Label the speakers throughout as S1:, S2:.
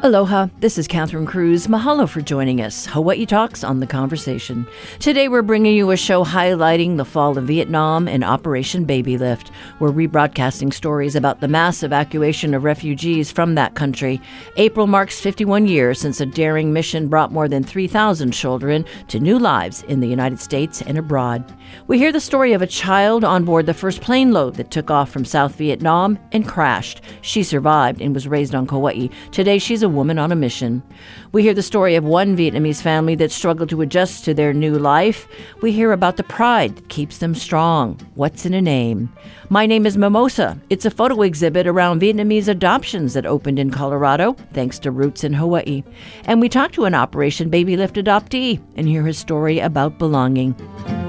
S1: Aloha, this is Catherine Cruz. Mahalo for joining us. Hawaii Talks on The Conversation. Today we're bringing you a show highlighting the fall of Vietnam and Operation Baby Lift. We're rebroadcasting stories about the mass evacuation of refugees from that country. April marks 51 years since a daring mission brought more than 3,000 children to new lives in the United States and abroad. We hear the story of a child on board the first plane load that took off from South Vietnam and crashed. She survived and was raised on Kauai. Today she's a woman on a mission. We hear the story of one Vietnamese family that struggled to adjust to their new life. We hear about the pride that keeps them strong. What's in a name? My name is Mimosa. It's a photo exhibit around Vietnamese adoptions that opened in Colorado, thanks to roots in Hawaii. And we talk to an Operation Baby Lift adoptee and hear his story about belonging.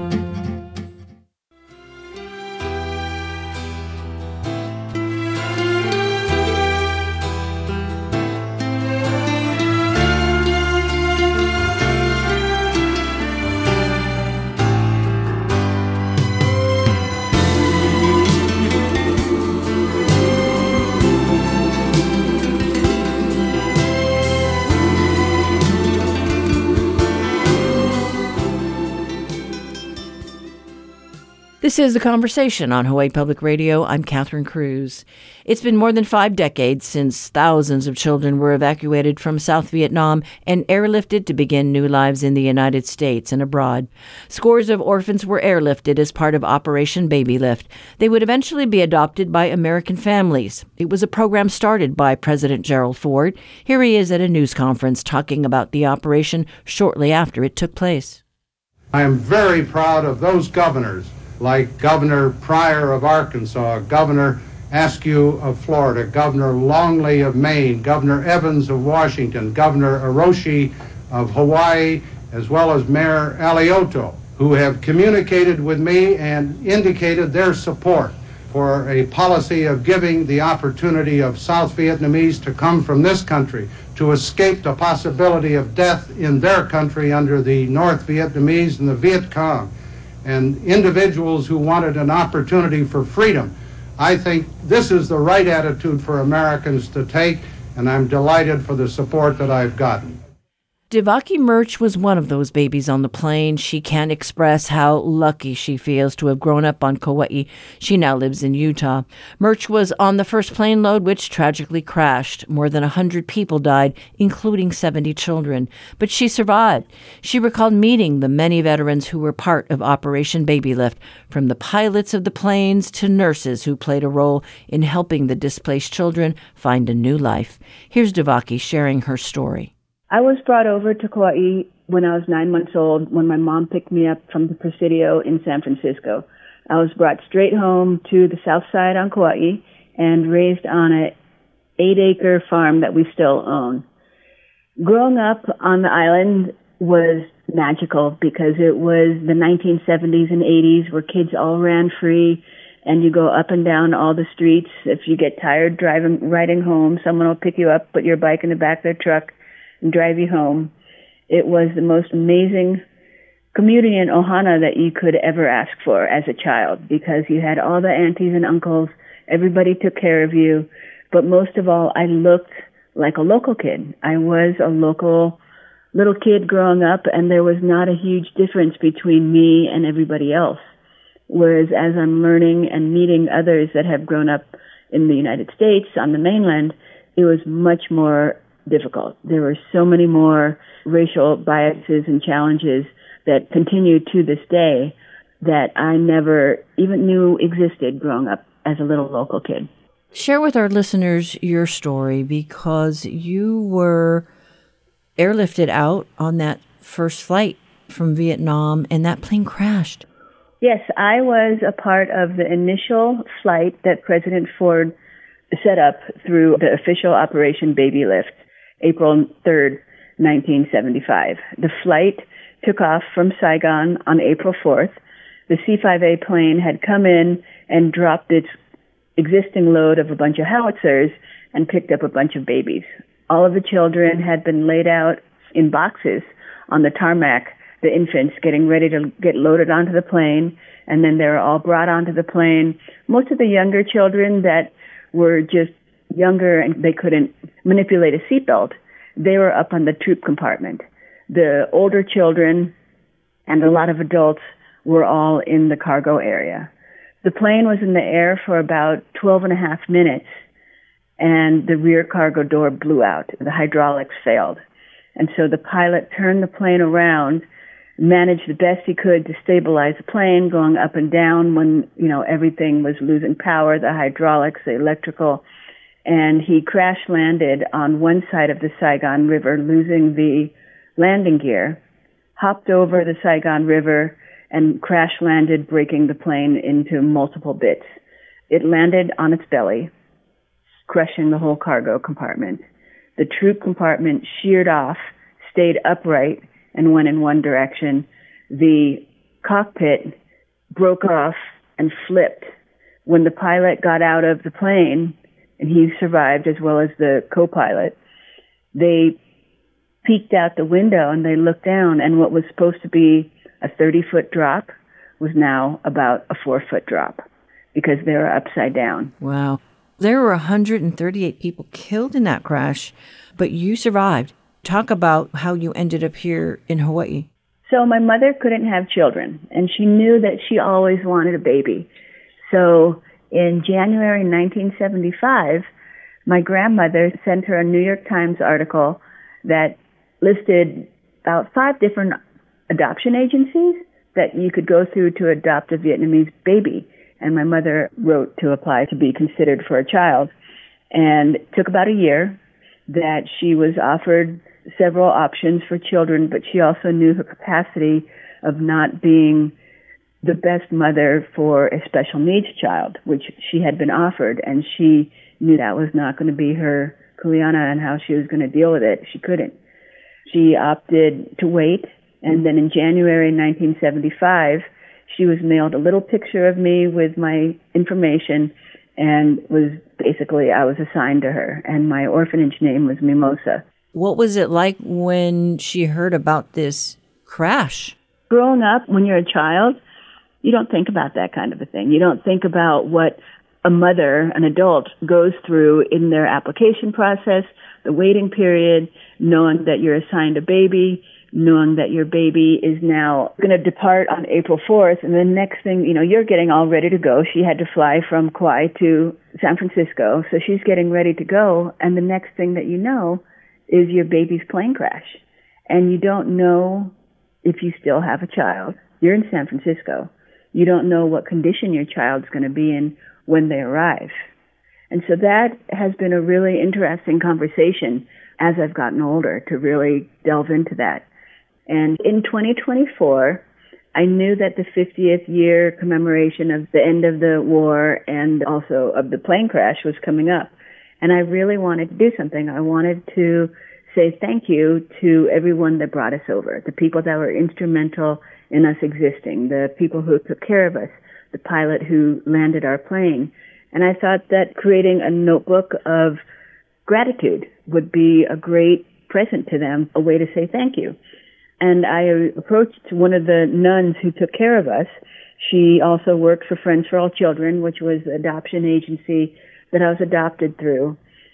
S1: This is The Conversation on Hawaii Public Radio. I'm Catherine Cruz. It's been more than 5 decades since thousands of children were evacuated from South Vietnam and airlifted to begin new lives in the United States and abroad. Scores of orphans were airlifted as part of Operation Baby Lift. They would eventually be adopted by American families. It was a program started by President Gerald Ford. Here he is at a news conference talking about the operation shortly after it took place.
S2: I am very proud of those governors like Governor Pryor of Arkansas, Governor Askew of Florida, Governor Longley of Maine, Governor Evans of Washington, Governor Hiroshi of Hawaii, as well as Mayor Alioto, who have communicated with me and indicated their support for a policy of giving the opportunity of South Vietnamese to come from this country to escape the possibility of death in their country under the North Vietnamese and the Viet Cong, and individuals who wanted an opportunity for freedom. I think this is the right attitude for Americans to take, and I'm delighted for the support that I've gotten.
S1: Devaki Murch was one of those babies on the plane. She can't express how lucky she feels to have grown up on Kauai. She now lives in Utah. Murch was on the first plane load, which tragically crashed. More than 100 people died, including 70 children. But she survived. She recalled meeting the many veterans who were part of Operation Baby Lift, from the pilots of the planes to nurses who played a role in helping the displaced children find a new life. Here's Devaki sharing her story.
S3: I was brought over to Kauai when I was 9 months old, when my mom picked me up from the Presidio in San Francisco. I was brought straight home to the south side on Kauai and raised on an 8-acre farm that we still own. Growing up on the island was magical because it was the 1970s and 80s where kids all ran free and you go up and down all the streets. If you get tired riding home, someone will pick you up, put your bike in the back of their truck, and drive you home. It was the most amazing community in Ohana that you could ever ask for as a child, because you had all the aunties and uncles, everybody took care of you, but most of all, I looked like a local kid. I was a local little kid growing up, and there was not a huge difference between me and everybody else. Whereas as I'm learning and meeting others that have grown up in the United States, on the mainland, it was much more difficult. There were so many more racial biases and challenges that continue to this day that I never even knew existed growing up as a little local kid.
S1: Share with our listeners your story, because you were airlifted out on that first flight from Vietnam and that plane crashed.
S3: Yes, I was a part of the initial flight that President Ford set up through the official Operation Baby Lift, April 3rd, 1975. The flight took off from Saigon on April 4th. The C-5A plane had come in and dropped its existing load of a bunch of howitzers and picked up a bunch of babies. All of the children had been laid out in boxes on the tarmac, the infants getting ready to get loaded onto the plane, and then they were all brought onto the plane. Most of the younger children that were just younger and they couldn't manipulate a seatbelt they were up on the troop compartment. The older children and a lot of adults were all in the cargo area. The plane was in the air for about 12 and a half minutes, and the rear cargo door blew out. The hydraulics failed. And so the pilot turned the plane around, managed the best he could to stabilize the plane, going up and down when, everything was losing power, the hydraulics, the electrical. And he crash landed on one side of the Saigon River, losing the landing gear, hopped over the Saigon River, and crash landed, breaking the plane into multiple bits. It landed on its belly, crushing the whole cargo compartment. The troop compartment sheared off, stayed upright, and went in one direction. The cockpit broke off and flipped. When the pilot got out of the plane, and he survived as well as the co-pilot, they peeked out the window and they looked down, and what was supposed to be a 30-foot drop was now about a 4-foot drop because they were upside down.
S1: Wow. There were 138 people killed in that crash, but you survived. Talk about how you ended up here in Hawaii.
S3: So my mother couldn't have children, and she knew that she always wanted a baby. So in January 1975, my grandmother sent her a New York Times article that listed about 5 different adoption agencies that you could go through to adopt a Vietnamese baby. And my mother wrote to apply to be considered for a child. And it took about a year that she was offered several options for children, but she also knew her capacity of not being the best mother for a special needs child, which she had been offered, and she knew that was not going to be her kuleana and how she was going to deal with it. She couldn't. She opted to wait, and then in January 1975, she was mailed a little picture of me with my information, and I was assigned to her, and my orphanage name was Mimosa.
S1: What was it like when she heard about this crash?
S3: Growing up, when you're a child, you don't think about that kind of a thing. You don't think about what a mother, an adult, goes through in their application process, the waiting period, knowing that you're assigned a baby, knowing that your baby is now going to depart on April 4th, and the next thing, you're getting all ready to go. She had to fly from Kauai to San Francisco, so she's getting ready to go, and the next thing that you know is your baby's plane crash. And you don't know if you still have a child. You're in San Francisco. You don't know what condition your child's going to be in when they arrive. And so that has been a really interesting conversation as I've gotten older to really delve into that. And in 2024, I knew that the 50th year commemoration of the end of the war and also of the plane crash was coming up. And I really wanted to do something. I wanted to say thank you to everyone that brought us over, the people that were instrumental in us existing, the people who took care of us, the pilot who landed our plane. And I thought that creating a notebook of gratitude would be a great present to them, a way to say thank you. And I approached one of the nuns who took care of us. She also worked for Friends for All Children, which was the adoption agency that I was adopted through.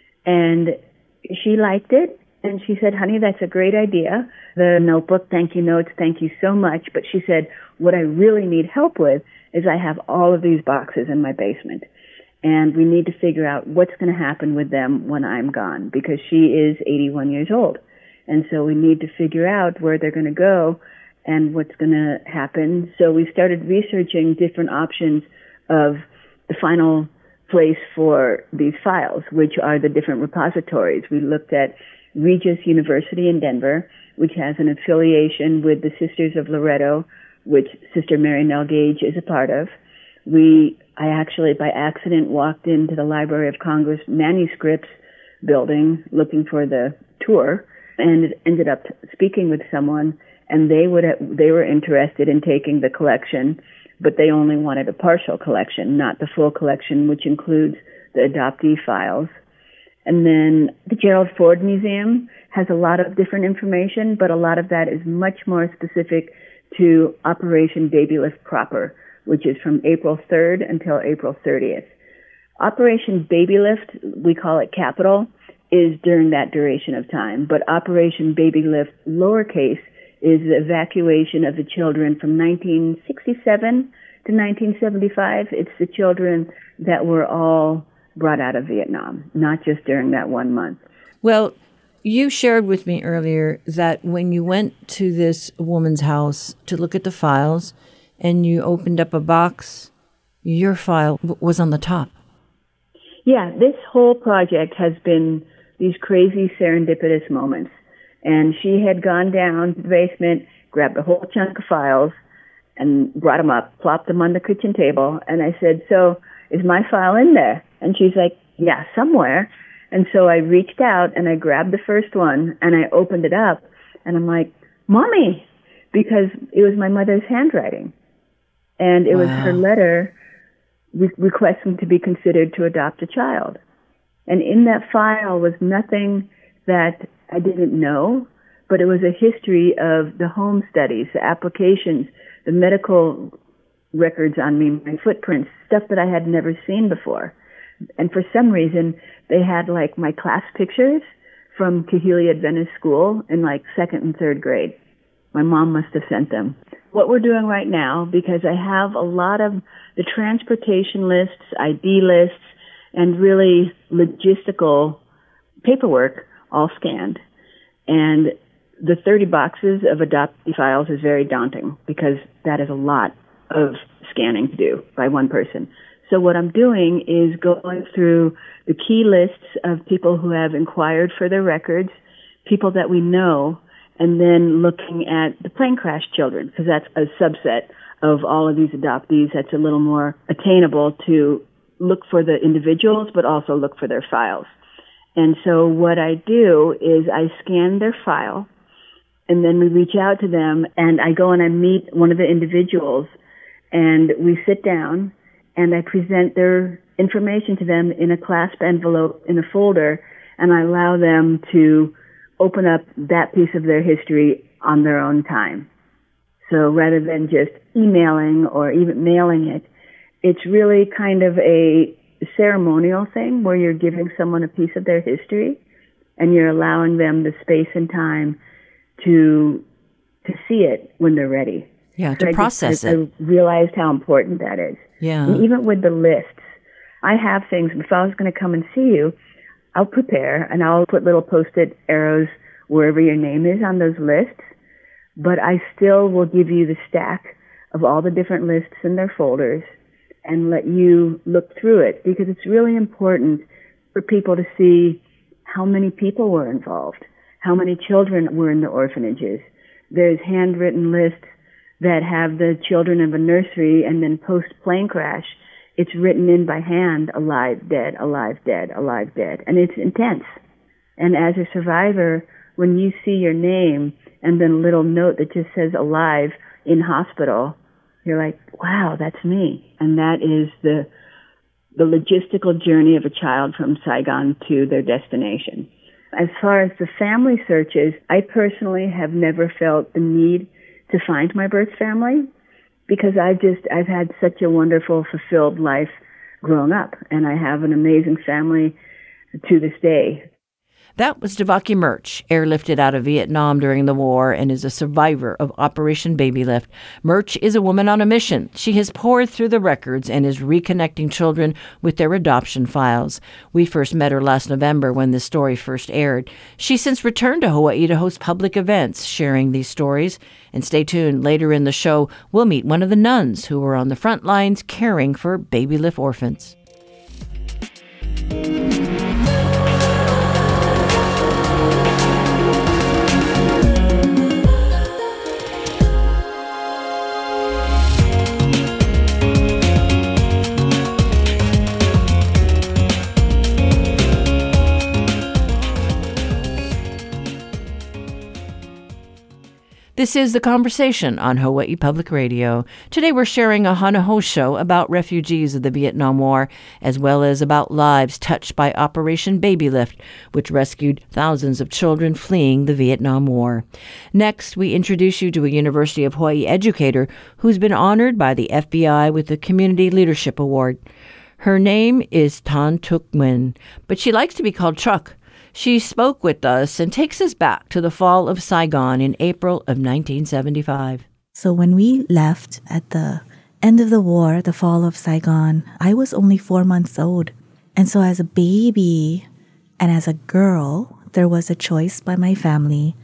S3: And she liked it. And she said, honey, that's a great idea. The notebook, thank you notes, thank you so much. But she said, what I really need help with is I have all of these boxes in my basement. And we need to figure out what's going to happen with them when I'm gone, because she is 81 years old. And so we need to figure out where they're going to go and what's going to happen. So we started researching different options of the final place for these files, which are the different repositories. We looked at Regis University in Denver, which has an affiliation with the Sisters of Loretto, which Sister Mary Nell Gage is a part of. I actually, by accident, walked into the Library of Congress manuscripts building looking for the tour, and ended up speaking with someone, and they were interested in taking the collection, but they only wanted a partial collection, not the full collection, which includes the adoptee files. And then the Gerald Ford Museum has a lot of different information, but a lot of that is much more specific to Operation Baby Lift proper, which is from April 3rd until April 30th. Operation Baby Lift, we call it Capital. is during that duration of time. But Operation Baby Lift, lowercase, is the evacuation of the children from 1967 to 1975. It's the children that were all brought out of Vietnam, not just during that 1 month.
S1: Well, you shared with me earlier that when you went to this woman's house to look at the files and you opened up a box, your file was on the top.
S3: Yeah, this whole project has been these crazy serendipitous moments. And she had gone down to the basement, grabbed a whole chunk of files, and brought them up, plopped them on the kitchen table. And I said, "So is my file in there?" And she's like, "Yeah, somewhere." And so I reached out and I grabbed the first one and I opened it up. And I'm like, "Mommy," because it was my mother's handwriting. And it was her letter requesting to be considered to adopt a child. And in that file was nothing that I didn't know, but it was a history of the home studies, the applications, the medical records on me, my footprints, stuff that I had never seen before. And for some reason, they had like my class pictures from Kahili Adventist School in like 2nd and 3rd grade. My mom must have sent them. What we're doing right now, because I have a lot of the transportation lists, ID lists, and really logistical paperwork all scanned. And the 30 boxes of adoptee files is very daunting because that is a lot of scanning to do by one person. So what I'm doing is going through the key lists of people who have inquired for their records, people that we know, and then looking at the plane crash children, because that's a subset of all of these adoptees. That's a little more attainable to look for the individuals, but also look for their files. And so what I do is I scan their file, and then we reach out to them, and I go and I meet one of the individuals, and we sit down, and I present their information to them in a clasp envelope in a folder, and I allow them to open up that piece of their history on their own time. So rather than just emailing or even mailing it, it's really kind of a ceremonial thing where you're giving someone a piece of their history and you're allowing them the space and time to see it when they're ready.
S1: Yeah, to process it.
S3: I realized how important that is.
S1: Yeah.
S3: And even with the lists, I have things, if I was going to come and see you, I'll prepare and I'll put little post-it arrows wherever your name is on those lists, but I still will give you the stack of all the different lists in their folders and let you look through it, because it's really important for people to see how many people were involved, how many children were in the orphanages. There's handwritten lists that have the children of a nursery, and then post-plane crash, it's written in by hand, alive, dead, alive, dead, alive, dead. And it's intense. And as a survivor, when you see your name and then a little note that just says alive in hospital, you're like, wow, that's me. And that is the logistical journey of a child from Saigon to their destination. As far as the family searches, I personally have never felt the need to find my birth family because I've had such a wonderful, fulfilled life growing up, and I have an amazing family to this day.
S1: That was Devaki Murch, airlifted out of Vietnam during the war and is a survivor of Operation Baby Lift. Murch is a woman on a mission. She has poured through the records and is reconnecting children with their adoption files. We first met her last November when this story first aired. She's since returned to Hawaii to host public events sharing these stories. And stay tuned. Later in the show, we'll meet one of the nuns who were on the front lines caring for Baby Lift orphans. This is The Conversation on Hawaii Public Radio. Today we're sharing a Hana Hou show about refugees of the Vietnam War, as well as about lives touched by Operation Baby Lift, which rescued thousands of children fleeing the Vietnam War. Next, we introduce you to a University of Hawaii educator who's been honored by the FBI with the Community Leadership Award. Her name is Tan Tuk Nguyen, but she likes to be called Truck. She spoke with us and takes us back to the fall of Saigon in April of 1975.
S4: So when we left at the end of the war, the fall of Saigon, I was only 4 months old. And so as a baby and as a girl, there was a choice by my family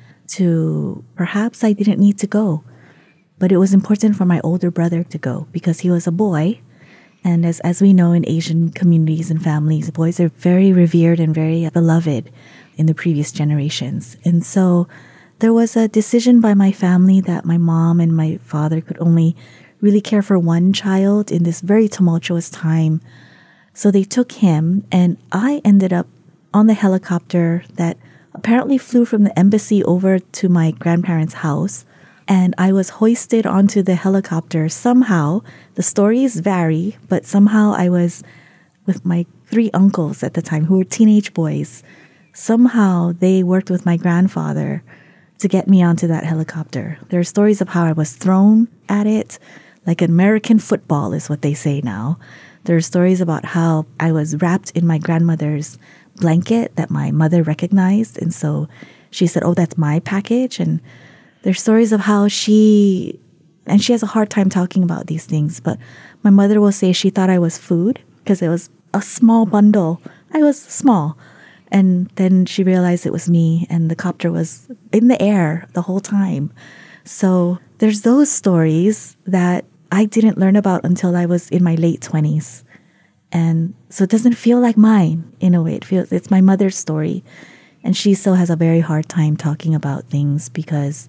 S4: to perhaps I didn't need to go. But it was important for my older brother to go because he was a boy. And as we know in Asian communities and families, boys are very revered and very beloved in the previous generations. And so there was a decision by my family that my mom and my father could only really care for one child in this very tumultuous time. So they took him, and I ended up on the helicopter that apparently flew from the embassy over to my grandparents' house. And I was hoisted onto the helicopter somehow. The stories vary, but somehow I was with my 3 uncles at the time who were teenage boys. Somehow they worked with my grandfather to get me onto that helicopter. There are stories of how I was thrown at it, like American football is what they say now. There are stories about how I was wrapped in my grandmother's blanket that my mother recognized. And so she said, "Oh, that's my package." And there's stories of how she has a hard time talking about these things, but my mother will say she thought I was food because it was a small bundle. I was small. And then she realized it was me, and the copter was in the air the whole time. So there's those stories that I didn't learn about until I was in my late 20s. And so it doesn't feel like mine in a way. It's my mother's story. And she still has a very hard time talking about things because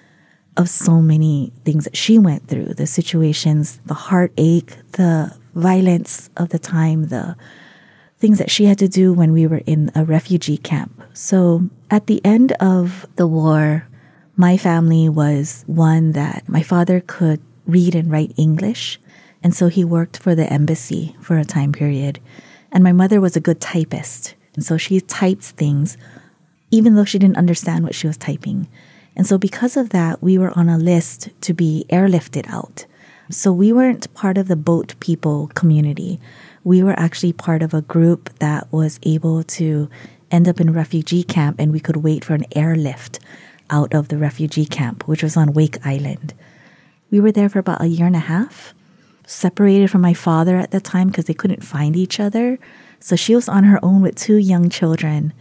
S4: of so many things that she went through, the situations, the heartache, the violence of the time, the things that she had to do when we were in a refugee camp. So at the end of the war, my family was one that my father could read and write English. And so he worked for the embassy for a time period. And my mother was a good typist. And so she typed things even though she didn't understand what she was typing. And so because of that, we were on a list to be airlifted out. So we weren't part of the boat people community. We were actually part of a group that was able to end up in a refugee camp, and we could wait for an airlift out of the refugee camp, which was on Wake Island. We were there for about a year and a half, separated from my father at the time because they couldn't find each other. So she was on her own with 2 young children,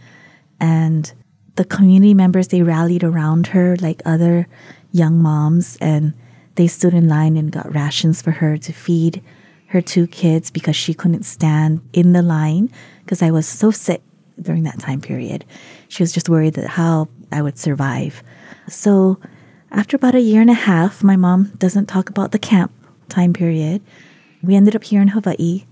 S4: and the community members, they rallied around her like other young moms, and they stood in line and got rations for her to feed her 2 kids because she couldn't stand in the line because I was so sick during that time period. She was just worried that how I would survive. So after about a year and a half, my mom doesn't talk about the camp time period. We ended up here in Hawaii.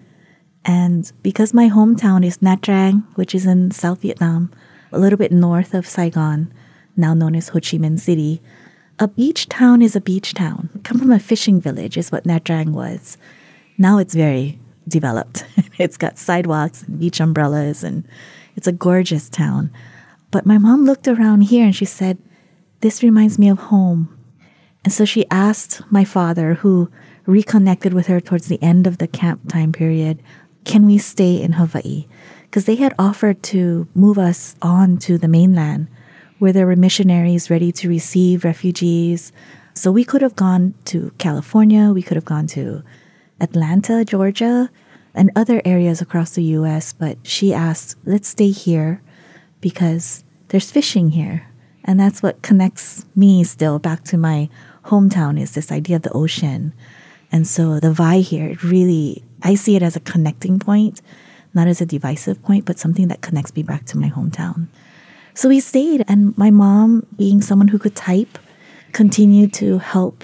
S4: And because my hometown is Nha Trang, which is in South Vietnam, a little bit north of Saigon, now known as Ho Chi Minh City, a beach town is a beach town. Come from a fishing village is what Nha Trang was. Now it's very developed. It's got sidewalks and beach umbrellas, and it's a gorgeous town. But my mom looked around here and she said, "This reminds me of home." And so she asked my father, who reconnected with her towards the end of the camp time period, "Can we stay in Hawaii?" Because they had offered to move us on to the mainland where there were missionaries ready to receive refugees. So we could have gone to California, we could have gone to Atlanta, Georgia, and other areas across the U.S. But she asked, let's stay here because there's fishing here. And that's what connects me still back to my hometown, is this idea of the ocean. And so the Vai here, it really, I see it as a connecting point, not as a divisive point, but something that connects me back to my hometown. So we stayed, and my mom, being someone who could type, continued to help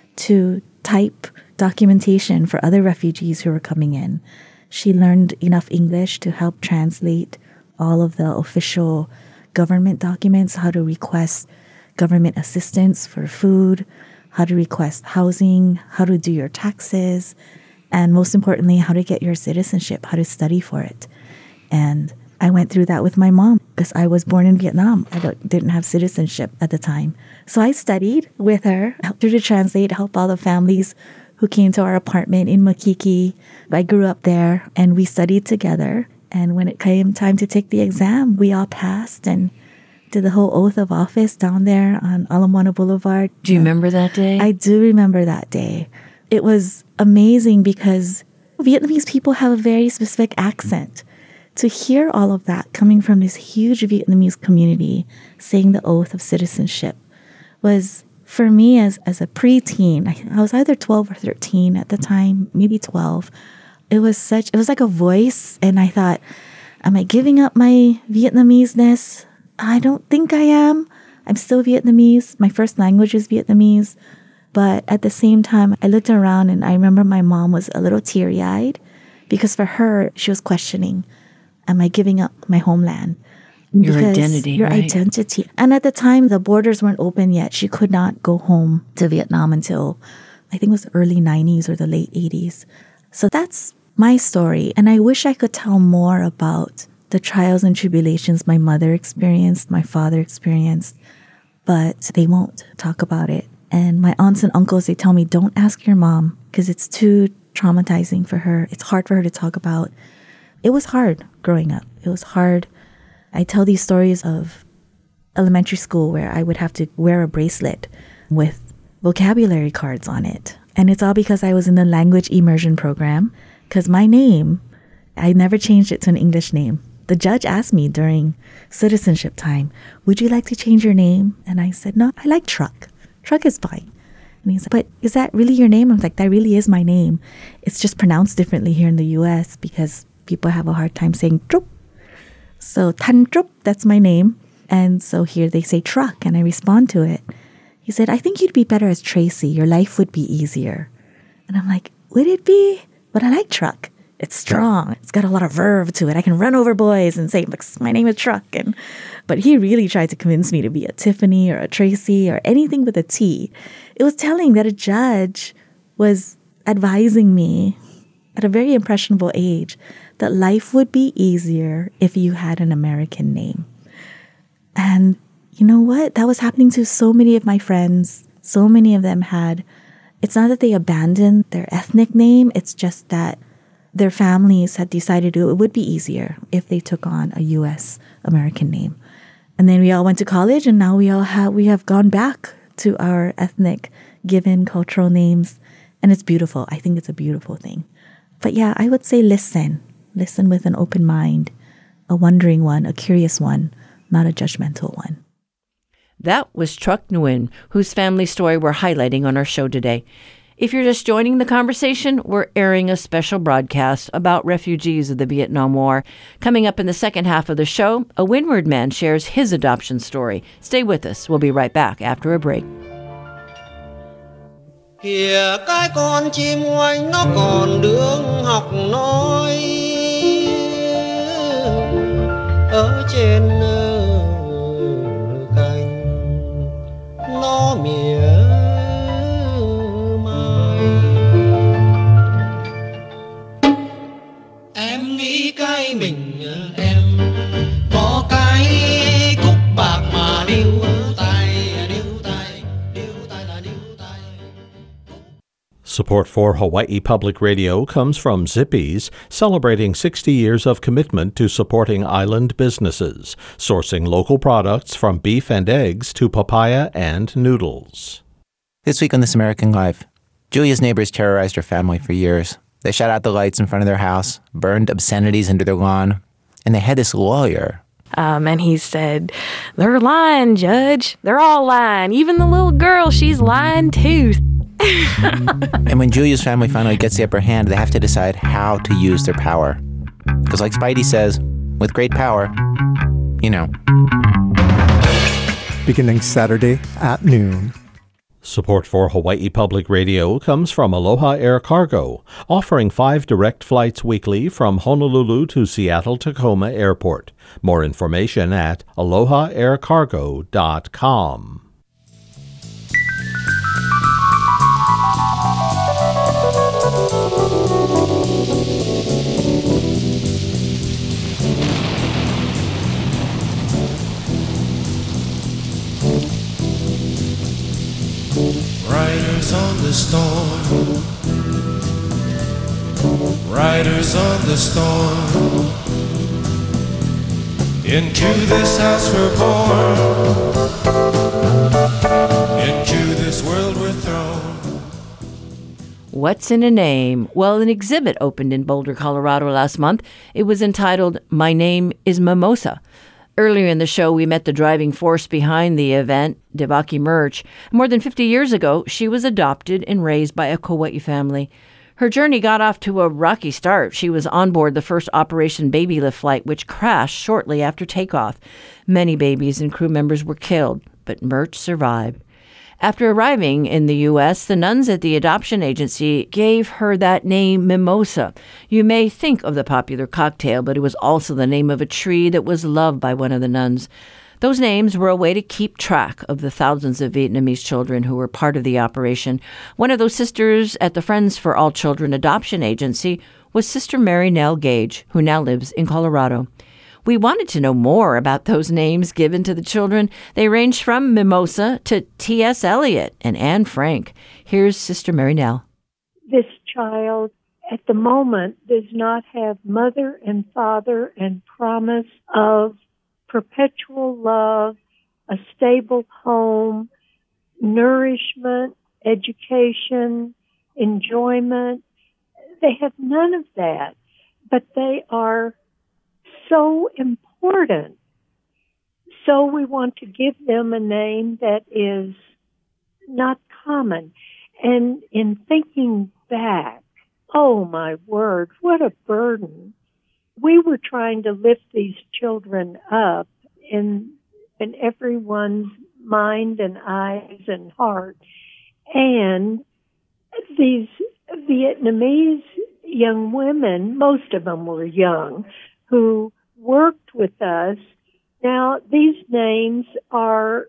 S4: to type documentation for other refugees who were coming in. She learned enough English to help translate all of the official government documents, how to request government assistance for food, how to request housing, how to do your taxes, and most importantly, how to get your citizenship, how to study for it. And I went through that with my mom because I was born in Vietnam. I didn't have citizenship at the time. So I studied with her, helped her to translate, help all the families who came to our apartment in Makiki. I grew up there and we studied together. And when it came time to take the exam, we all passed and did the whole oath of office down there on Ala Moana Boulevard.
S1: Do you remember that day?
S4: I do remember that day. It was amazing because Vietnamese people have a very specific accent. To hear all of that coming from this huge Vietnamese community saying the oath of citizenship was, for me as a preteen, I was either 12 or 13 at the time, maybe 12. It was like a voice, and I thought, am I giving up my Vietnamese-ness? I don't think I am. I'm still Vietnamese. My first language is Vietnamese. But at the same time, I looked around and I remember my mom was a little teary-eyed because for her, she was questioning, am I giving up my homeland?
S1: Your identity,
S4: Your
S1: right?
S4: identity. And at the time, the borders weren't open yet. She could not go home to Vietnam until, I think it was the early 90s or the late 80s. So that's my story. And I wish I could tell more about the trials and tribulations my mother experienced, my father experienced, but they won't talk about it. And my aunts and uncles, they tell me, don't ask your mom because it's too traumatizing for her. It's hard for her to talk about. It was hard growing up. It was hard. I tell these stories of elementary school where I would have to wear a bracelet with vocabulary cards on it. And it's all because I was in the language immersion program, because my name, I never changed it to an English name. The judge asked me during citizenship time, would you like to change your name? And I said, no, I like Truck. Truck is fine. And he said, but is that really your name? I'm like, that really is my name. It's just pronounced differently here in the U.S. because people have a hard time saying Trup. So Tan Trup, that's my name. And so here they say Truck, and I respond to it. He said, I think you'd be better as Tracy. Your life would be easier. And I'm like, would it be? But I like Truck. It's strong. It's got a lot of verve to it. I can run over boys and say, my name is Truck. But he really tried to convince me to be a Tiffany or a Tracy or anything with a T. It was telling that a judge was advising me at a very impressionable age that life would be easier if you had an American name. And you know what? That was happening to so many of my friends. So many of them had, it's not that they abandoned their ethnic name. It's just that their families had decided it would be easier if they took on a U.S. American name. And then we all went to college, and now we have gone back to our ethnic given cultural names. And it's beautiful. I think it's a beautiful thing. But yeah, I would say listen. Listen with an open mind, a wondering one, a curious one, not a judgmental one.
S1: That was Truck Nguyen, whose family story we're highlighting on our show today. If you're just joining the conversation, we're airing a special broadcast about refugees of the Vietnam War. Coming up in the second half of the show, a Windward man shares his adoption story. Stay with us. We'll be right back after a break.
S5: Kìa cái con chim oanh nó còn đường học nói ở trên cành nó mỉa mai. Em nghĩ cái mình em có cái cúc bạc mà điêu tay là điêu tay.
S6: Support for Hawaii Public Radio comes from Zippy's, celebrating 60 years of commitment to supporting island businesses, sourcing local products from beef and eggs to papaya and noodles.
S7: This week on This American Life, Julia's neighbors terrorized her family for years. They shut out the lights in front of their house, burned obscenities into their lawn, and they had this lawyer.
S8: And he said, they're lying, Judge. They're all lying. Even the little girl, she's lying too.
S7: And when Julia's family finally gets the upper hand, they have to decide how to use their power. Because like Spidey says, with great power, you know.
S9: Beginning Saturday at noon.
S6: Support for Hawaii Public Radio comes from Aloha Air Cargo, offering 5 direct flights weekly from Honolulu to Seattle-Tacoma Airport. More information at aloha.aircargo.com.
S10: Riders on the storm, riders on the storm. Into this house we're born, into this world we're thrown.
S1: What's in a Name? Well, an exhibit opened in Boulder, Colorado last month. It was entitled My Name is Mimosa. Earlier in the show, we met the driving force behind the event, Devaki Murch. More than 50 years ago, she was adopted and raised by a Kauai family. Her journey got off to a rocky start. She was on board the first Operation Baby Lift flight, which crashed shortly after takeoff. Many babies and crew members were killed, but Murch survived. After arriving in the U.S., the nuns at the adoption agency gave her that name Mimosa. You may think of the popular cocktail, but it was also the name of a tree that was loved by one of the nuns. Those names were a way to keep track of the thousands of Vietnamese children who were part of the operation. One of those sisters at the Friends for All Children Adoption Agency was Sister Mary Nell Gage, who now lives in Colorado. We wanted to know more about those names given to the children. They ranged from Mimosa to T.S. Eliot and Anne Frank. Here's Sister Mary Nell.
S11: This child at the moment does not have mother and father and promise of perpetual love, a stable home, nourishment, education, enjoyment. They have none of that, but they are so important. So we want to give them a name that is not common. And in thinking back, oh my word, what a burden. We were trying to lift these children up in everyone's mind and eyes and heart. And these Vietnamese young women, most of them were young, who worked with us. Now, these names are,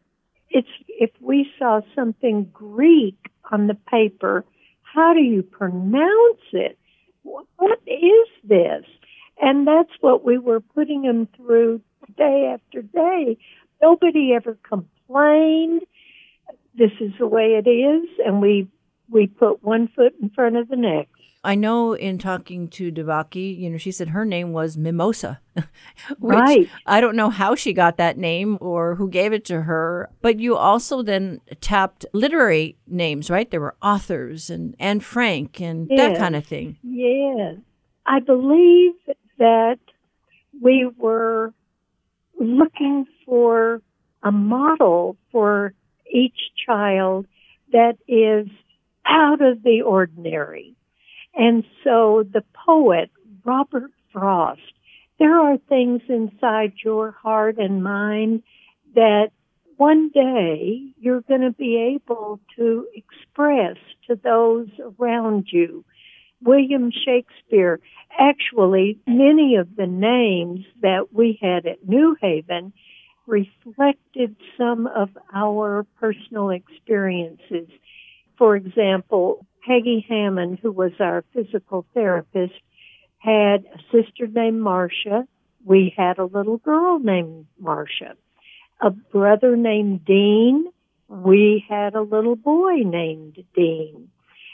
S11: if we saw something Greek on the paper, how do you pronounce it? What is this? And that's what we were putting them through day after day. Nobody ever complained. This is the way it is, and we put one foot in front of the next.
S1: I know in talking to Devaki, she said her name was Mimosa.
S11: Right.
S1: I don't know how she got that name or who gave it to her. But you also then tapped literary names, right? There were authors and Anne Frank and that kind of thing.
S11: Yes. I believe that we were looking for a model for each child that is out of the ordinary. And so the poet, Robert Frost, there are things inside your heart and mind that one day you're going to be able to express to those around you. William Shakespeare, actually, many of the names that we had at New Haven reflected some of our personal experiences. For example, Peggy Hammond, who was our physical therapist, had a sister named Marcia. We had a little girl named Marcia. A brother named Dean. We had a little boy named Dean.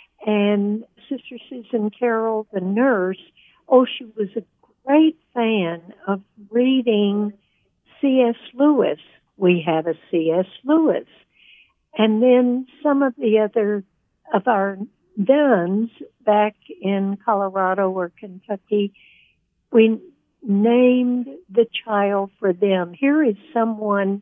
S11: And Sister Susan Carroll, the nurse, she was a great fan of reading C.S. Lewis. We had a C.S. Lewis. And then some of the other of our nuns back in Colorado or Kentucky, we named the child for them. Here is someone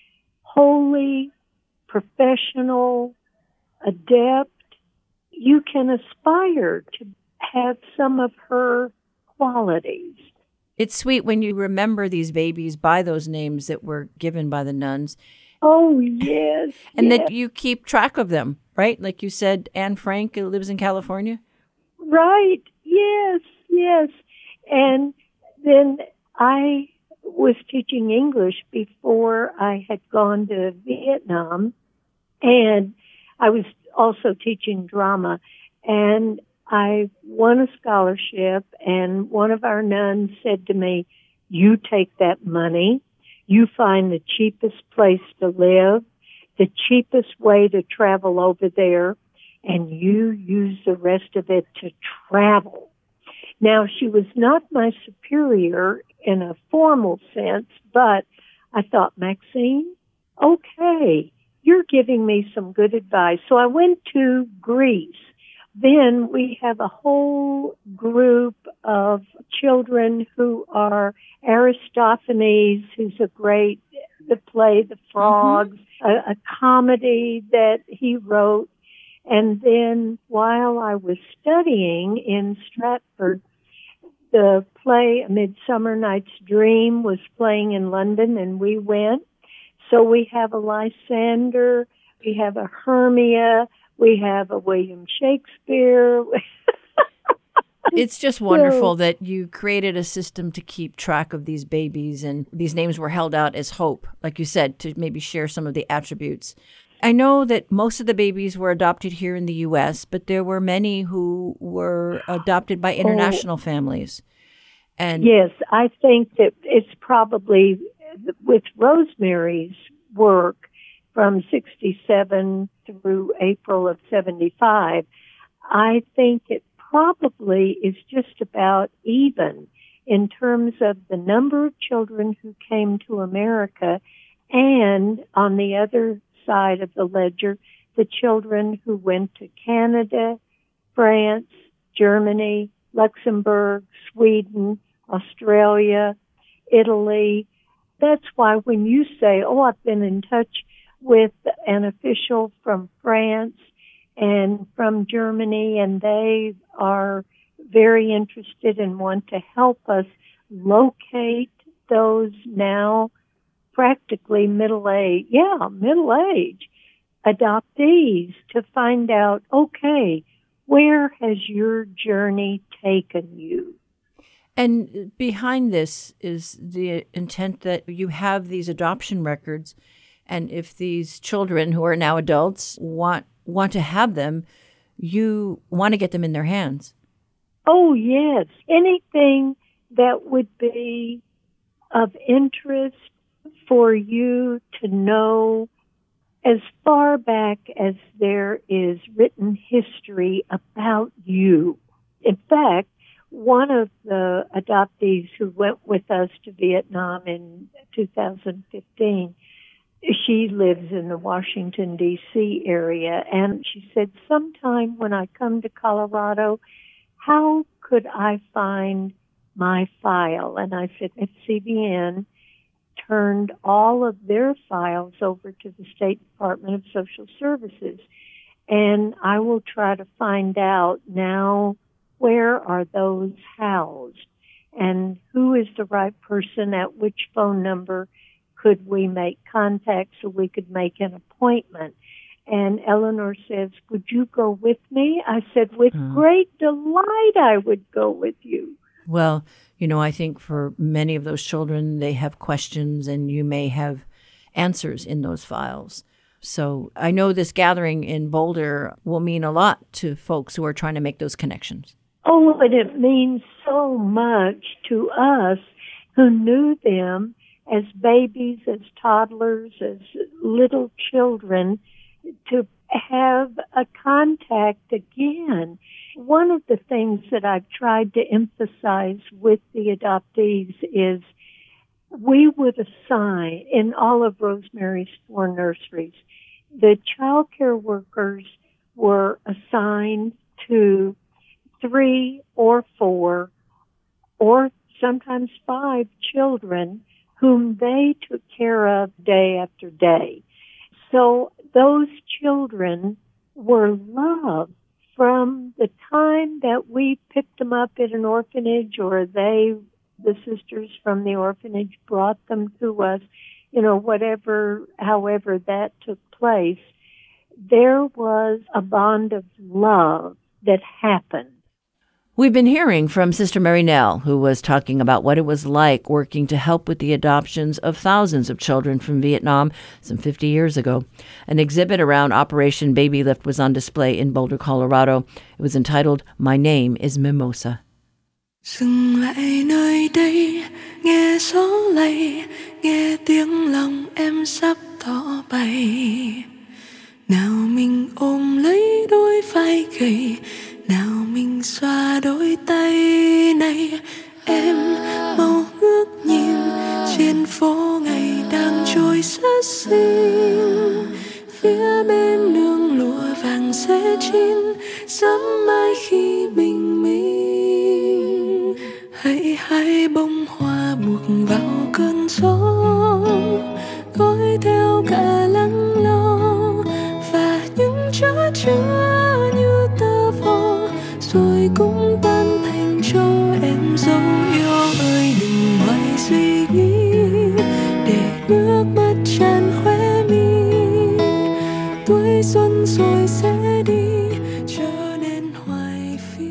S11: holy, professional, adept. You can aspire to have some of her qualities.
S1: It's sweet when you remember these babies by those names that were given by the nuns.
S11: Oh, yes.
S1: And that you keep track of them, right? Like you said, Anne Frank lives in California.
S11: Right. Yes, yes. And then I was teaching English before I had gone to Vietnam. And I was also teaching drama. And I won a scholarship. And one of our nuns said to me, "You take that money. You find the cheapest place to live, the cheapest way to travel over there, and you use the rest of it to travel." Now, she was not my superior in a formal sense, but I thought, Maxine, okay, you're giving me some good advice. So I went to Greece. Then we have a whole group of children who are Aristophanes, who's the play The Frogs, a comedy that he wrote. And then while I was studying in Stratford, the play A Midsummer Night's Dream was playing in London, and we went. So we have a Lysander, we have a Hermia, we have a William Shakespeare.
S1: It's just wonderful that you created a system to keep track of these babies, and these names were held out as hope, like you said, to maybe share some of the attributes. I know that most of the babies were adopted here in the U.S., but there were many who were adopted by international families. And
S11: yes, I think that it's probably with Rosemary's work from 67 through April of 75, I think it probably is just about even in terms of the number of children who came to America, and on the other side of the ledger, the children who went to Canada, France, Germany, Luxembourg, Sweden, Australia, Italy. That's why when you say, oh, I've been in touch with an official from France and from Germany, and they are very interested and want to help us locate those now practically middle-aged adoptees to find out, okay, where has your journey taken you?
S1: And behind this is the intent that you have these adoption records, and if these children who are now adults want to have them, you want to get them in their hands.
S11: Oh, yes. Anything that would be of interest for you to know as far back as there is written history about you. In fact, one of the adoptees who went with us to Vietnam in 2015, she lives in the Washington, D.C. area, and she said, sometime when I come to Colorado, how could I find my file? And I said, if CBN turned all of their files over to the State Department of Social Services, and I will try to find out now where are those housed and who is the right person, at which phone number could we make contact so we could make an appointment. And Eleanor says, would you go with me? I said, with great delight, I would go with you.
S1: Well, I think for many of those children, they have questions, and you may have answers in those files. So I know this gathering in Boulder will mean a lot to folks who are trying to make those connections.
S11: Oh, and it means so much to us who knew them as babies, as toddlers, as little children, to have a contact again. One of the things that I've tried to emphasize with the adoptees is we would assign, in all of Rosemary's 4 nurseries, the child care workers were assigned to 3 or 4 or sometimes 5 children whom they took care of day after day. So those children were loved from the time that we picked them up at an orphanage, or the sisters from the orphanage brought them to us, however that took place. There was a bond of love that happened.
S1: We've been hearing from Sister Mary Nell, who was talking about what it was like working to help with the adoptions of thousands of children from Vietnam some 50 years ago. An exhibit around Operation Baby Lift was on display in Boulder, Colorado. It was entitled, My Name is Mimosa.
S12: Dừng lại nơi đây, nghe gió lay, nghe tiếng lòng em sắp tỏ bày. Nào mình ôm lấy đôi vai gầy, nào mình mình xoa đôi tay này. Em mau ngước nhìn trên phố ngày đang trôi rất xinh. Phía bên nương lụa vàng sẽ chín sớm mai khi bình minh. Hãy hai bông hoa buộc vào cơn gió, gói theo cả lắng lo và những chữ chứa như tơ vò, rồi cũng tan thành cho em dấu yêu ơi. Đừng hoài suy nghĩ để nước mắt tràn khóe mi, tuổi xuân rồi sẽ đi trở nên hoài phi.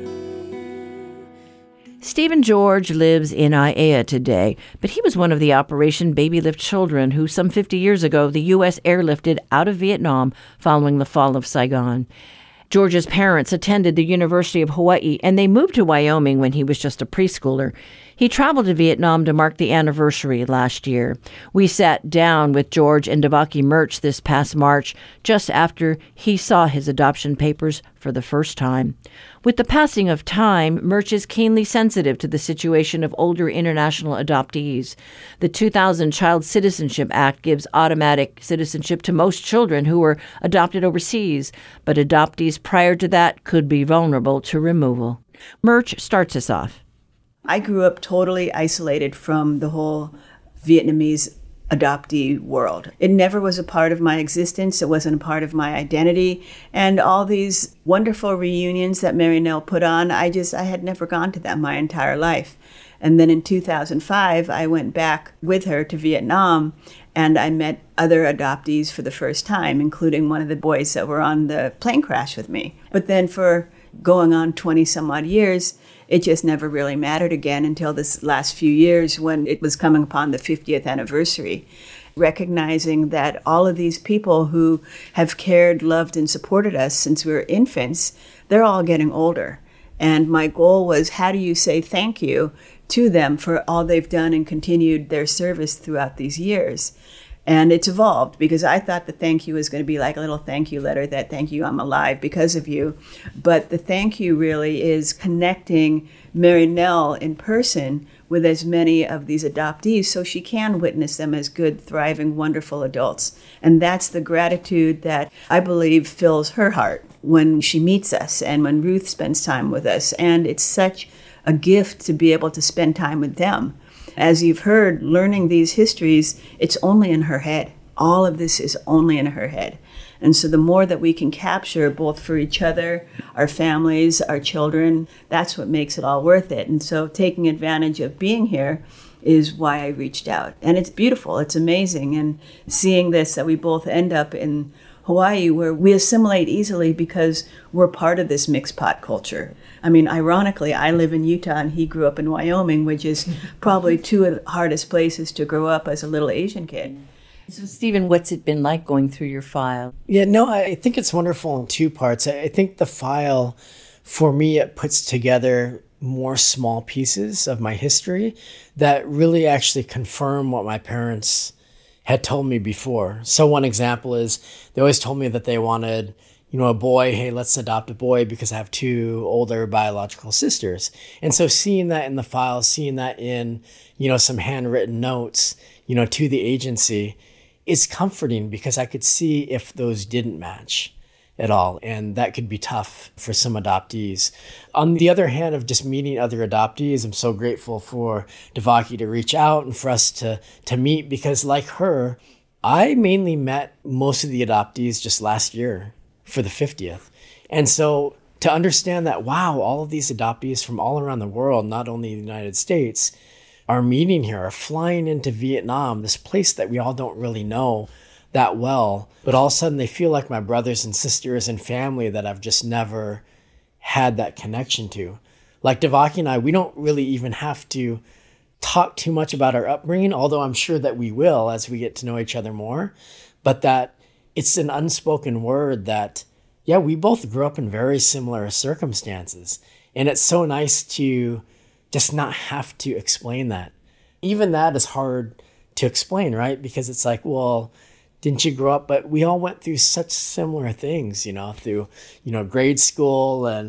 S1: Stephen George lives in Aiea today, but he was one of the Operation Baby Lift children who some 50 years ago the U.S. airlifted out of Vietnam following the fall of Saigon. George's parents attended the University of Hawaii, and they moved to Wyoming when he was just a preschooler. He traveled to Vietnam to mark the anniversary last year. We sat down with George and Devaki Murch this past March, just after he saw his adoption papers for the first time. With the passing of time, Murch is keenly sensitive to the situation of older international adoptees. The 2000 Child Citizenship Act gives automatic citizenship to most children who were adopted overseas, but adoptees prior to that could be vulnerable to removal. Murch starts us off.
S13: I grew up totally isolated from the whole Vietnamese adoptee world. It never was a part of my existence. It wasn't a part of my identity. And all these wonderful reunions that Mary Nell put on, I had never gone to them my entire life. And then in 2005, I went back with her to Vietnam, and I met other adoptees for the first time, including one of the boys that were on the plane crash with me. But then for going on 20 some odd years, it just never really mattered again until this last few years when it was coming upon the 50th anniversary. Recognizing that all of these people who have cared, loved, and supported us since we were infants, they're all getting older. And my goal was, how do you say thank you to them for all they've done and continued their service throughout these years? And it's evolved, because I thought the thank you was going to be like a little thank you letter that thank you, I'm alive because of you. But the thank you really is connecting Mary Nell in person with as many of these adoptees so she can witness them as good, thriving, wonderful adults. And that's the gratitude that I believe fills her heart when she meets us and when Ruth spends time with us. And it's such a gift to be able to spend time with them. As you've heard, learning these histories, it's only in her head. All of this is only in her head. And so the more that we can capture, both for each other, our families, our children, that's what makes it all worth it. And so taking advantage of being here is why I reached out. And it's beautiful. It's amazing. And seeing this, that we both end up in Hawaii, where we assimilate easily because we're part of this mixed pot culture. I mean, ironically, I live in Utah and he grew up in Wyoming, which is probably two of the hardest places to grow up as a little Asian kid.
S1: So, Stephen, what's it been like going through your file?
S14: Yeah, no, I think it's wonderful in two parts. I think the file, for me, it puts together more small pieces of my history that really actually confirm what my parents had told me before. So one example is they always told me that they wanted, a boy. Hey, let's adopt a boy because I have two older biological sisters. And so seeing that in the file, seeing that in, some handwritten notes, to the agency is comforting, because I could see if those didn't match at all. And that could be tough for some adoptees. On the other hand, of just meeting other adoptees, I'm so grateful for Devaki to reach out and for us to meet, because like her, I mainly met most of the adoptees just last year for the 50th. And so to understand that, wow, all of these adoptees from all around the world, not only the United States, are meeting here, are flying into Vietnam, this place that we all don't really know that well, but all of a sudden they feel like my brothers and sisters and family that I've just never had that connection to. Like Devaki and I, we don't really even have to talk too much about our upbringing, although I'm sure that we will as we get to know each other more, but that it's an unspoken word that, yeah, we both grew up in very similar circumstances. And it's so nice to just not have to explain that. Even that is hard to explain, right? Because it's like, well, didn't you grow up? But we all went through such similar things, through, grade school and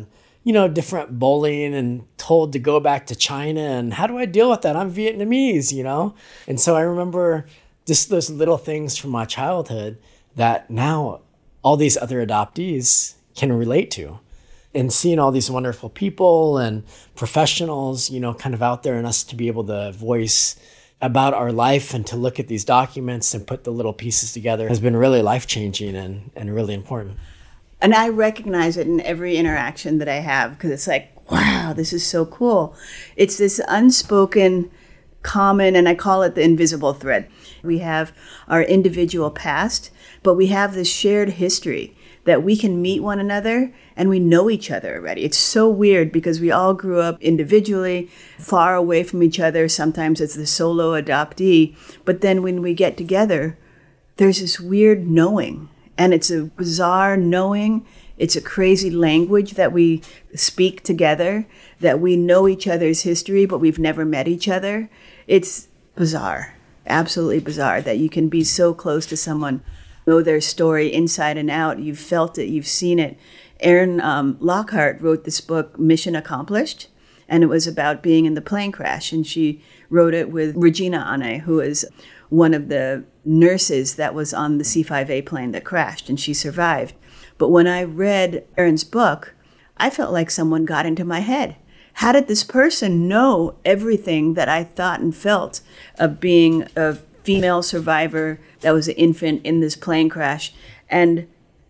S14: different bullying and told to go back to China. And how do I deal with that? I'm Vietnamese, And so I remember just those little things from my childhood that now all these other adoptees can relate to. And seeing all these wonderful people and professionals, kind of out there, and us to be able to voice about our life and to look at these documents and put the little pieces together has been really life-changing and really important.
S13: And I recognize it in every interaction that I have, because it's like, wow, this is so cool. It's this unspoken, common, and I call it the invisible thread. We have our individual past, but we have this shared history that we can meet one another and we know each other already. It's so weird because we all grew up individually, far away from each other. Sometimes it's the solo adoptee. But then when we get together, there's this weird knowing. And it's a bizarre knowing. It's a crazy language that we speak together, that we know each other's history, but we've never met each other. It's bizarre, absolutely bizarre, that you can be so close to someone, know their story inside and out. You've felt it, you've seen it. Erin Lockhart wrote this book, Mission Accomplished, and it was about being in the plane crash. And she wrote it with Regina Ane, who is one of the nurses that was on the C-5A plane that crashed, and she survived. But when I read Erin's book, I felt like someone got into my head. How did this person know everything that I thought and felt of being a female survivor that was an infant in this plane crash? And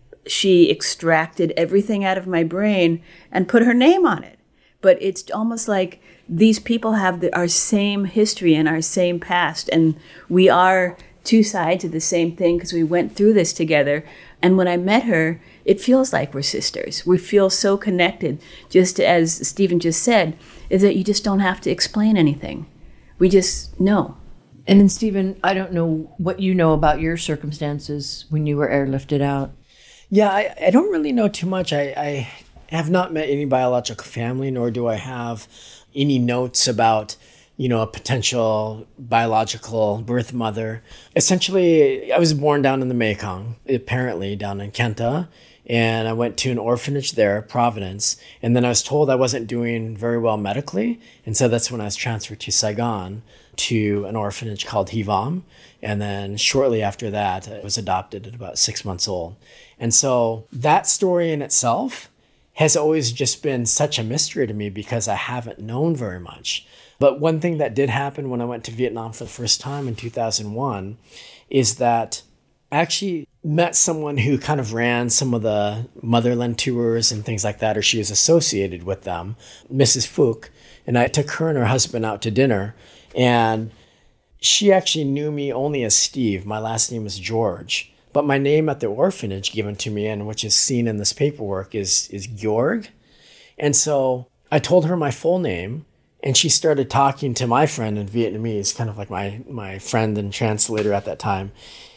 S13: she extracted everything out of my brain and put her name on it. But it's almost like these people have our same history and our same past, and we are two sides of the same thing because we went through this together. And when I met her, it feels like we're sisters. We feel so connected, just as Stephen just said, is that you just don't have to explain anything. We just know.
S1: And then, Stephen, I don't know what you know about your circumstances when you were airlifted out.
S14: Yeah, I don't really know too much. I have not met any biological family, nor do I have any notes about, a potential biological birth mother. Essentially, I was born down in the Mekong, apparently down in Kenta, and I went to an orphanage there, Providence, and then I was told I wasn't doing very well medically, and so that's when I was transferred to Saigon to an orphanage called Hivam, and then shortly after that, I was adopted at about 6 months old. And so that story in itself has always just been such a mystery to me because I haven't known very much. But one thing that did happen when I went to Vietnam for the first time in 2001 is that I actually met someone who kind of ran some of the motherland tours and things like that, or she was associated with them, Mrs. Phuc. And I took her and her husband out to dinner, and she actually knew me only as Steve. My last name is George. But my name at the orphanage given to me, and which is seen in this paperwork, is Georg. And so I told her my full name, and she started talking to my friend in Vietnamese, kind of like my friend and translator at that time.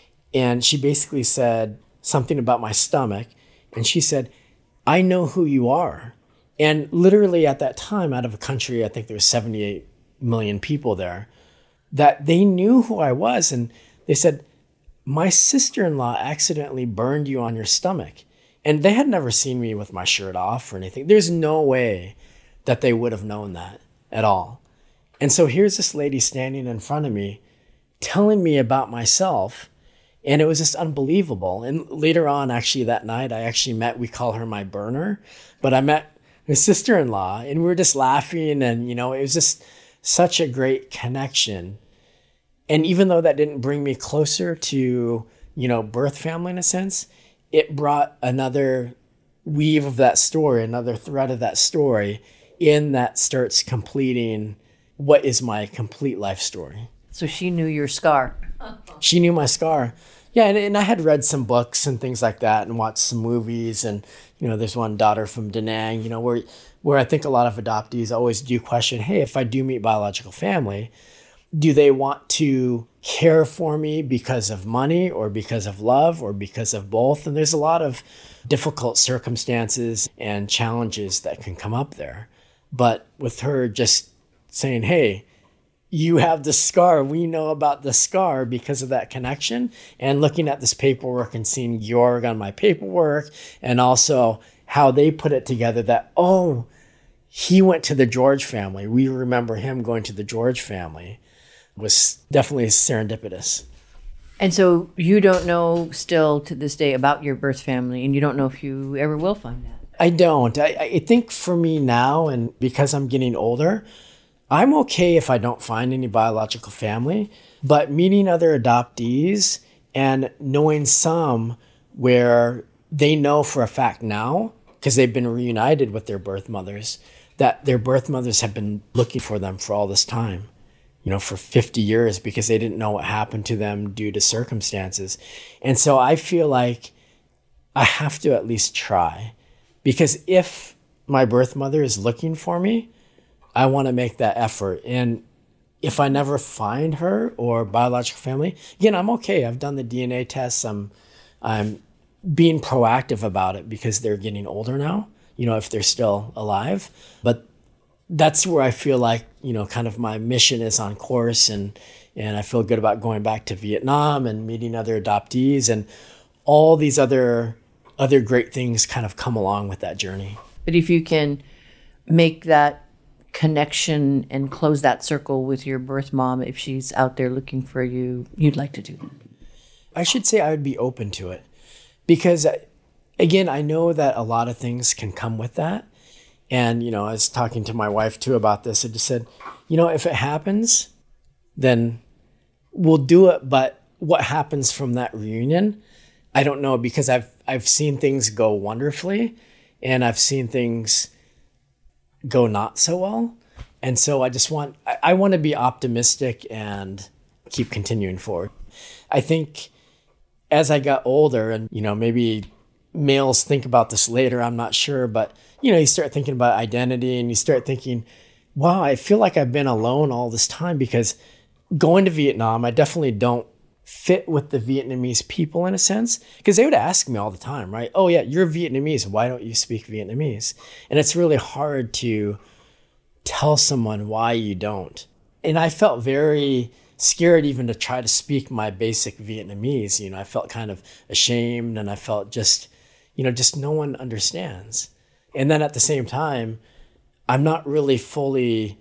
S14: And she basically said something about my stomach. And she said, "I know who you are." And literally at that time, out of a country, I think there was 78 million people there, that they knew who I was. And they said, "My sister-in-law accidentally burned you on your stomach." And they had never seen me with my shirt off or anything. There's no way that they would have known that at all. And so here's this lady standing in front of me telling me about myself, and it was just unbelievable. And later on, actually that night, I actually met, we call her my burner, but I met his sister-in-law, and we were just laughing, and it was just such a great connection. And even though that didn't bring me closer to, birth family in a sense, it brought another weave of that story, another thread of that story in that starts completing what is my complete life story.
S1: So she knew your scar.
S14: She knew my scar. Yeah, and I had read some books and things like that and watched some movies. And, there's one, Daughter from Da Nang, where I think a lot of adoptees always do question, hey, if I do meet biological family, do they want to care for me because of money or because of love or because of both? And there's a lot of difficult circumstances and challenges that can come up there. But with her just saying, hey, you have the scar, we know about the scar because of that connection, and looking at this paperwork and seeing Georg on my paperwork, and also how they put it together that, oh, he went to the George family. We remember him going to the George family. Was definitely serendipitous.
S1: And so you don't know still to this day about your birth family, and you don't know if you ever will find that.
S14: I don't. I think for me now, and because I'm getting older, I'm okay if I don't find any biological family, but meeting other adoptees and knowing some where they know for a fact now, because they've been reunited with their birth mothers, that their birth mothers have been looking for them for all this time, for 50 years, because they didn't know what happened to them due to circumstances. And so I feel like I have to at least try, because if my birth mother is looking for me, I want to make that effort. And if I never find her or biological family, again, I'm okay. I've done the DNA tests. I'm being proactive about it because they're getting older now, if they're still alive. But that's where I feel like, kind of my mission is on course, and I feel good about going back to Vietnam and meeting other adoptees, and all these other great things kind of come along with that journey.
S1: But if you can make that connection and close that circle with your birth mom, if she's out there looking for you, you'd like to do that?
S14: I should say I would be open to it, because again, I know that a lot of things can come with that. And, I was talking to my wife too about this. I just said, if it happens, then we'll do it. But what happens from that reunion, I don't know, because I've seen things go wonderfully, and I've seen things go not so well. And so I want to be optimistic and keep continuing forward. I think as I got older, and, maybe males think about this later, I'm not sure, but, you start thinking about identity, and you start thinking, wow, I feel like I've been alone all this time, because going to Vietnam, I definitely don't fit with the Vietnamese people in a sense, because they would ask me all the time, right? Oh yeah, you're Vietnamese. Why don't you speak Vietnamese? And it's really hard to tell someone why you don't. And I felt very scared even to try to speak my basic Vietnamese. I felt kind of ashamed, and I felt just no one understands. And then at the same time, I'm not really fully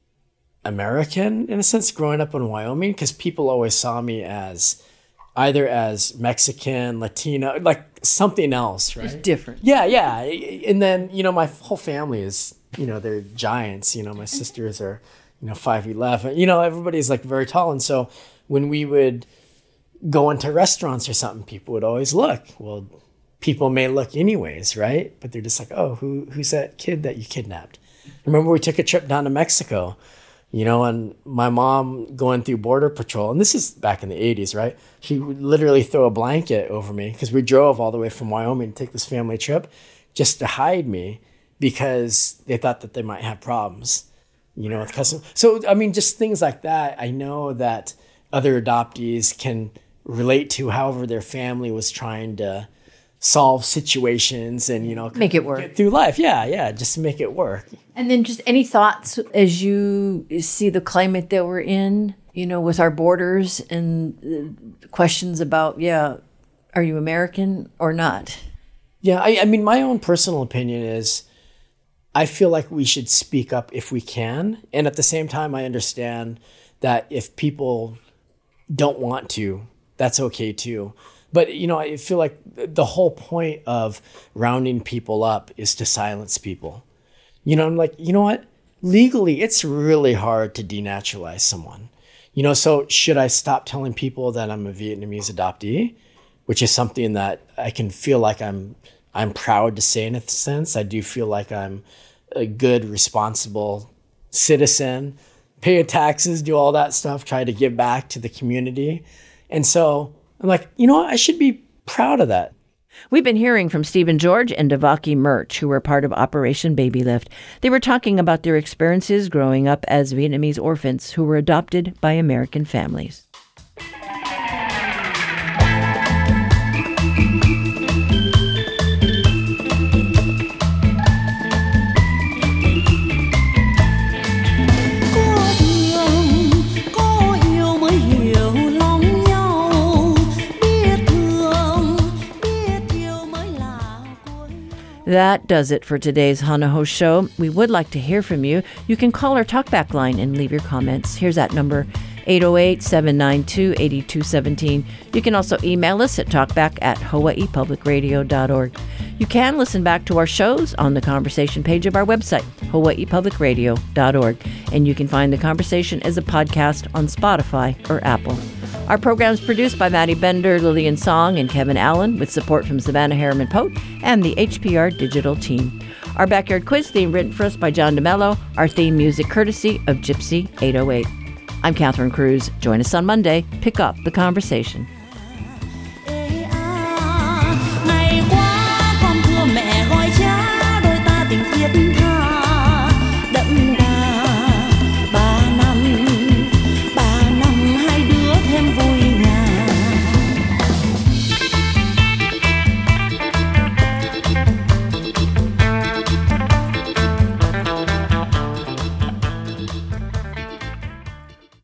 S14: American in a sense growing up in Wyoming, because people always saw me as either as Mexican, Latino, like something else, right?
S1: It's different.
S14: Yeah. And then, my whole family is, they're giants. My sisters are, 5'11". Everybody's like very tall. And so when we would go into restaurants or something, people would always look. Well, people may look anyways, right? But they're just like, oh, who's that kid that you kidnapped? Remember we took a trip down to Mexico, and my mom going through Border Patrol, and this is back in the 80s, right? She would literally throw a blanket over me, because we drove all the way from Wyoming to take this family trip just to hide me, because they thought that they might have problems, with customs. So, just things like that. I know that other adoptees can relate to, however their family was trying to solve situations and,
S1: make it work.
S14: Get through life. Yeah, just to make it work.
S1: And then just any thoughts as you see the climate that we're in, with our borders, and questions about, are you American or not?
S14: Yeah, I mean, my own personal opinion is I feel like we should speak up if we can. And at the same time, I understand that if people don't want to, that's okay too. But, I feel like the whole point of rounding people up is to silence people. I'm like, what? Legally, it's really hard to denaturalize someone. So should I stop telling people that I'm a Vietnamese adoptee, which is something that I can feel like I'm proud to say in a sense. I do feel like I'm a good, responsible citizen, pay taxes, do all that stuff, try to give back to the community. And so I'm like, I should be proud of that.
S1: We've been hearing from Stephen George and Devaki Murch, who were part of Operation Baby Lift. They were talking about their experiences growing up as Vietnamese orphans who were adopted by American families. That does it for today's Hanaho Show. We would like to hear from you. You can call our talkback line and leave your comments. Here's that number, 808-792-8217. You can also email us at talkback@hawaiipublicradio.org. You can listen back to our shows on the conversation page of our website, hawaiipublicradio.org. And you can find the conversation as a podcast on Spotify or Apple. Our program is produced by Maddie Bender, Lillian Song, and Kevin Allen, with support from Savannah Harriman-Pote and the HPR Digital team. Our Backyard Quiz theme written for us by John DeMello. Our theme music courtesy of Gypsy 808. I'm Catherine Cruz. Join us on Monday. Pick up the conversation.